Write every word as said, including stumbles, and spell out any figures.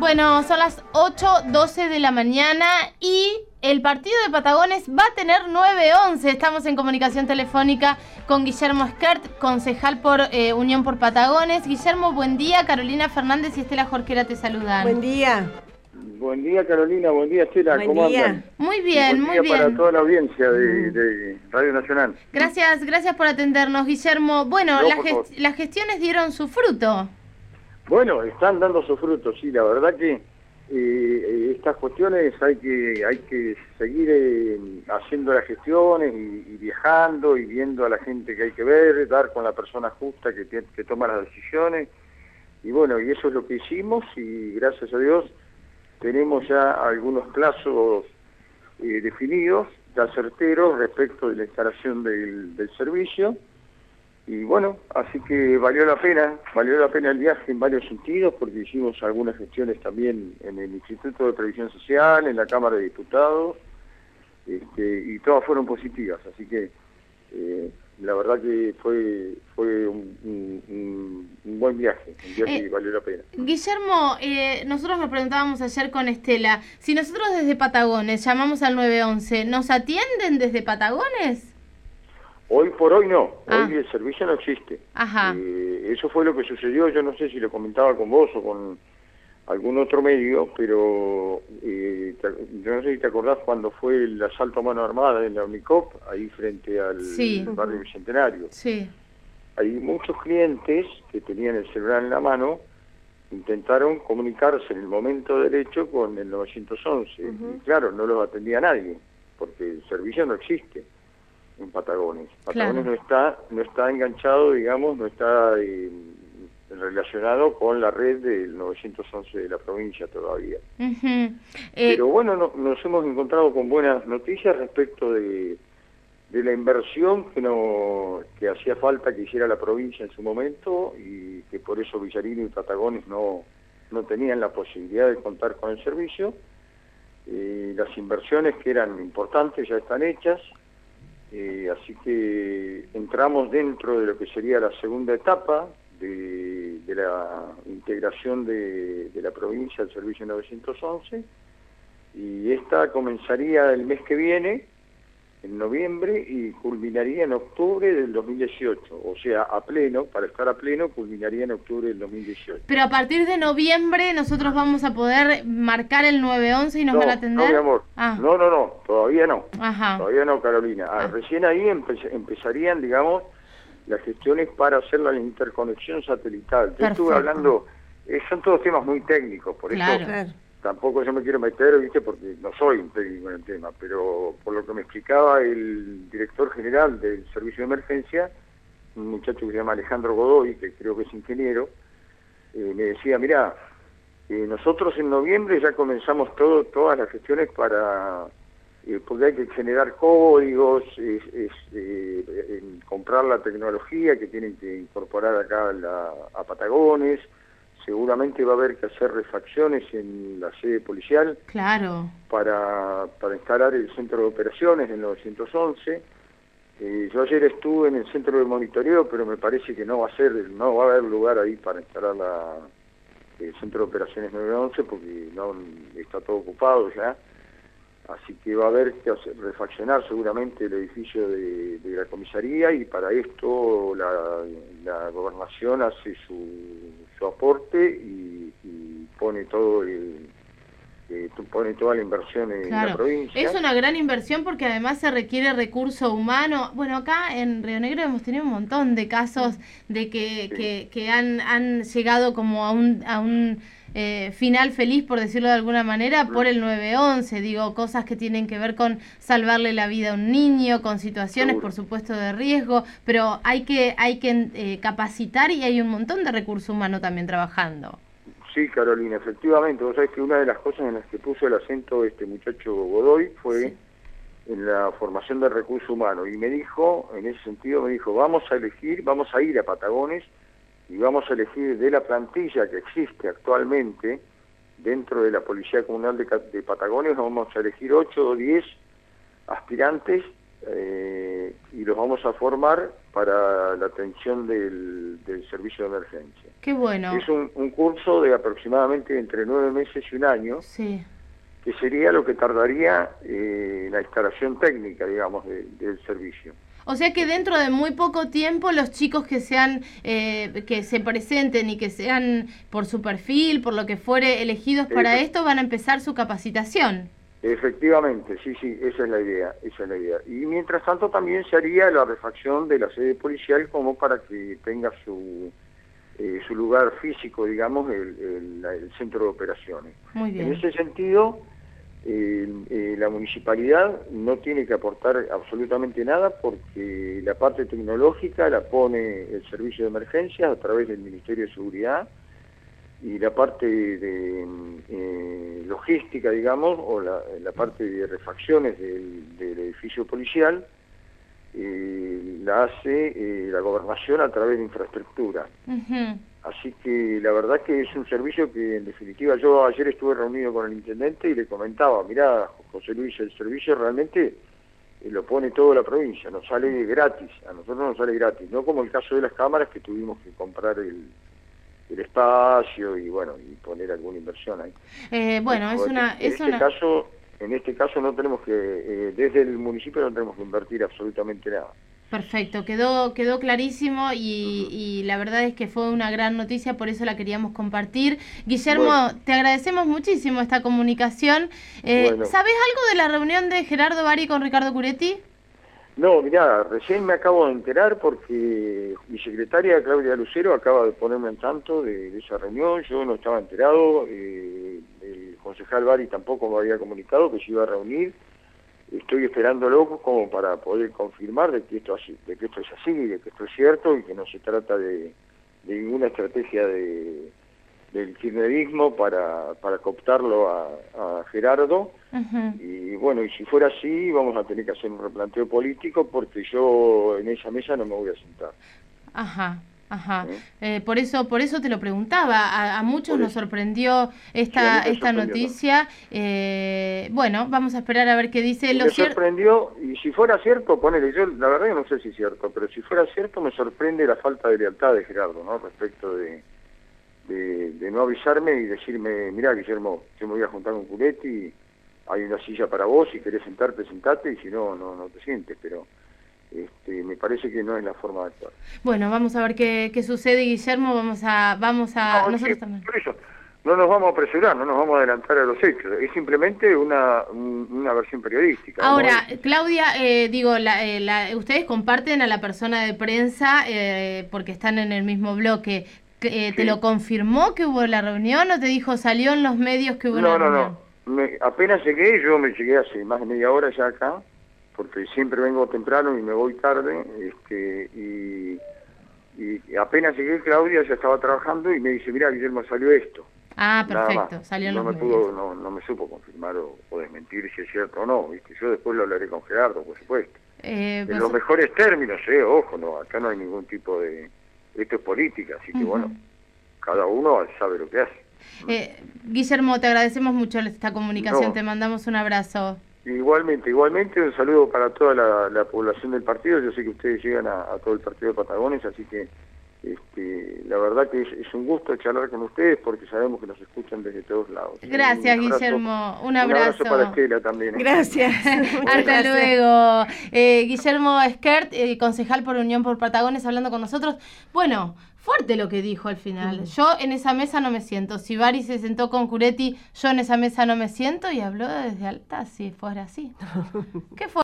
Bueno, son las ocho doce de la mañana y el partido de Patagones va a tener nueve once. Estamos en comunicación telefónica con Guillermo Skert, concejal por eh, Unión por Patagones. Guillermo, buen día. Carolina Fernández y Estela Jorquera te saludan. Buen día. Buen día, Carolina. Buen día, Estela. Buen ¿Cómo día. andan? Muy bien, buen muy día bien. Para toda la audiencia de, de Radio Nacional. Gracias, gracias por atendernos, Guillermo. Bueno, No, las, por gest favor. las gestiones dieron su fruto. Bueno, están dando sus frutos, sí. La verdad que eh, estas cuestiones hay que hay que seguir eh, haciendo las gestiones y, y viajando y viendo a la gente que hay que ver, dar con la persona justa que, que, que toma las decisiones. Y bueno, y eso es lo que hicimos y gracias a Dios tenemos ya algunos plazos eh, definidos, ya certeros respecto de la instalación del, del servicio. Y bueno, así que valió la pena, valió la pena el viaje en varios sentidos, porque hicimos algunas gestiones también en el Instituto de Previsión Social, en la Cámara de Diputados, este, y todas fueron positivas, así que eh, la verdad que fue fue un, un, un buen viaje, un viaje Eh, que valió la pena. Guillermo, eh, nosotros nos preguntábamos ayer con Estela, si nosotros desde Patagones llamamos al nueve once, ¿nos atienden desde Patagones? Hoy por hoy no, Ah. hoy el servicio no existe. Ajá. Eh, eso fue lo que sucedió, yo no sé si lo comentaba con vos o con algún otro medio, pero eh, te, yo no sé si te acordás cuando fue el asalto a mano armada en la UNICOP, ahí frente al Sí. barrio Bicentenario. Sí. Hay muchos clientes que tenían el celular en la mano, intentaron comunicarse en el momento del hecho con el nueve once, Uh-huh. y claro, no los atendía nadie, porque el servicio no existe en Patagones. Patagones Claro. no está no está enganchado, digamos, no está eh, relacionado con la red del nueve once de la provincia todavía. Uh-huh. eh, Pero bueno, no, nos hemos encontrado con buenas noticias respecto de, de la inversión que no que hacía falta que hiciera la provincia en su momento y que por eso Villarino y Patagones no, no tenían la posibilidad de contar con el servicio. Eh, las inversiones que eran importantes ya están hechas. Eh, así que entramos dentro de lo que sería la segunda etapa de, de la integración de, de la provincia al servicio nueve once, y esta comenzaría el mes que viene, en noviembre, y culminaría en octubre del dos mil dieciocho, o sea, a pleno, para estar a pleno, culminaría en octubre del dos mil dieciocho. pero a partir de noviembre nosotros vamos a poder marcar el nueve once y nos no, van a atender. No, mi amor, Ah. no, no, no, todavía no. Ajá. Todavía no, Carolina. Ah, Ah. Recién ahí empe- empezarían, digamos, las gestiones para hacer la interconexión satelital. Yo Perfecto. estuve hablando, eh, son todos temas muy técnicos, por Claro. eso Claro. tampoco yo me quiero meter, ¿viste? Porque no soy un técnico en el tema, pero por lo que me explicaba el director general del servicio de emergencia, un muchacho que se llama Alejandro Godoy, que creo que es ingeniero, eh, me decía, mirá, eh, nosotros en noviembre ya comenzamos todo, todas las gestiones para, eh, porque hay que generar códigos, es, es, eh, en comprar la tecnología que tienen que incorporar acá a, la, a Patagones. Seguramente va a haber que hacer refacciones en la sede policial Claro. para, para instalar el centro de operaciones del nueve once. Eh, yo ayer estuve en el centro de monitoreo, pero me parece que no va a ser, no va a haber lugar ahí para instalar la, el centro de operaciones nueve once porque no está todo ocupado ya. Así que va a haber que hacer, refaccionar seguramente el edificio de, de la comisaría, y para esto la, la gobernación hace su, su aporte y, y pone todo el, eh, pone toda la inversión en Claro. la provincia. Es una gran inversión porque además se requiere recurso humano. Bueno, acá en Río Negro hemos tenido un montón de casos de que, Sí. que, que han, han llegado como a un, a un eh, final feliz, por decirlo de alguna manera, por el nueve once. Digo, cosas que tienen que ver con salvarle la vida a un niño, con situaciones, Seguro. por supuesto, de riesgo, pero hay que, hay que eh, capacitar, y hay un montón de recurso humano también trabajando. Sí, Carolina, efectivamente. Vos sabés que una de las cosas en las que puso el acento este muchacho Godoy fue Sí. en la formación del recurso humano, y me dijo, en ese sentido, me dijo, vamos a elegir, vamos a ir a Patagones y vamos a elegir de la plantilla que existe actualmente dentro de la Policía Comunal de, de Patagones, vamos a elegir ocho o diez aspirantes eh, y los vamos a formar para la atención del, del servicio de emergencia. Qué bueno. Es un, un curso de aproximadamente entre nueve meses y un año, sí. que sería lo que tardaría eh, la instalación técnica, digamos, de, del servicio. O sea que dentro de muy poco tiempo los chicos que sean, eh, que se presenten y que sean por su perfil, por lo que fuere, elegidos para Efe- esto, van a empezar su capacitación. Efectivamente, sí, sí, esa es la idea, esa es la idea. Y mientras tanto también se haría la refacción de la sede policial como para que tenga su, eh, su lugar físico, digamos, el, el, el centro de operaciones. Muy bien. En ese sentido, eh, eh, la municipalidad no tiene que aportar absolutamente nada porque la parte tecnológica la pone el servicio de emergencias a través del Ministerio de Seguridad, y la parte de eh, logística, digamos, o la, la parte de refacciones del, del edificio policial, eh, la hace eh, la gobernación a través de infraestructura. Uh-huh. Así que la verdad que es un servicio que, en definitiva, yo ayer estuve reunido con el intendente y le comentaba, mirá, José Luis, el servicio realmente eh, lo pone toda la provincia, nos sale gratis, a nosotros nos sale gratis, no como el caso de las cámaras que tuvimos que comprar el, el espacio y bueno, y poner alguna inversión ahí. Eh, bueno, es en, una... en Es este una... caso, en este caso no tenemos que, eh, desde el municipio no tenemos que invertir absolutamente nada. Perfecto, quedó quedó clarísimo y, y la verdad es que fue una gran noticia, por eso la queríamos compartir. Guillermo, Bueno. te agradecemos muchísimo esta comunicación. Eh, Bueno. ¿Sabés algo de la reunión de Gerardo Bari con Ricardo Curetti? No, mirá, recién me acabo de enterar porque mi secretaria Claudia Lucero acaba de ponerme al tanto de, de esa reunión, yo no estaba enterado, eh, el concejal Bari tampoco me había comunicado que se iba a reunir. Estoy esperándolo como para poder confirmar de que esto así, de que esto es así, de que esto es cierto y que no se trata de, de ninguna estrategia de, del kirchnerismo para, para cooptarlo a, a Gerardo. Uh-huh. Y bueno, y si fuera así vamos a tener que hacer un replanteo político porque yo en esa mesa no me voy a sentar. Ajá. Ajá, ¿Eh? eh, por eso por eso te lo preguntaba, a, a muchos Por nos eso. sorprendió esta Sí, a mí me esta sorprendió, noticia, eh, bueno, vamos a esperar a ver qué dice. Y Lo me cier- sorprendió, y si fuera cierto, ponele, yo la verdad que no sé si es cierto, pero si fuera cierto me sorprende la falta de lealtad de Gerardo, ¿no? Respecto de, de, de no avisarme y decirme, mirá Guillermo, yo me voy a juntar con Curetti, hay una silla para vos, si querés sentarte, sentate, y si no, no, no te sientes, pero... Este, me parece que no es la forma de actuar. Bueno, vamos a ver qué, qué sucede, Guillermo, vamos a vamos a No, nosotros sí, también. por eso, no nos vamos a apresurar, no nos vamos a adelantar a los hechos, es simplemente una, un- una versión periodística. Ahora, ¿no? Claudia, eh, digo, la, eh, la, ustedes comparten a la persona de prensa eh, porque están en el mismo bloque. Eh, ¿Te Sí. lo confirmó que hubo la reunión o te dijo salió en los medios que hubo No, una no, reunión? no, me, apenas llegué, yo me llegué hace más de media hora ya acá, porque siempre vengo temprano y me voy tarde, este, y, y apenas llegué, Claudia ya estaba trabajando y me dice, mira Guillermo, salió esto. Ah, Nada perfecto, más. salió en no los me medios. pudo, no, no me supo confirmar o, o desmentir si es cierto o no, ¿viste? Yo después lo hablaré con Gerardo, por supuesto. Eh, En pues- los mejores términos, eh, ojo, no, acá no hay ningún tipo de... Esto es política, así que Ujú. bueno, cada uno sabe lo que hace. eh, Guillermo, te agradecemos mucho esta comunicación, No. te mandamos un abrazo. Igualmente, igualmente, un saludo para toda la, la población del partido. Yo sé que ustedes llegan a, a todo el partido de Patagones, así que este, la verdad que es, es un gusto charlar con ustedes porque sabemos que nos escuchan desde todos lados. Gracias, Un abrazo- Guillermo, un Un abrazo. abrazo para Estela también. ¿eh? Gracias. Muchas Hasta gracias. luego. Eh, Guillermo Skert, eh, concejal por Unión por Patagones, hablando con nosotros. Bueno, fuerte lo que dijo al final. Mm. Yo en esa mesa no me siento. Si Bari se sentó con Curetti, yo en esa mesa no me siento y habló desde alta si fuera así. ¿Qué fue?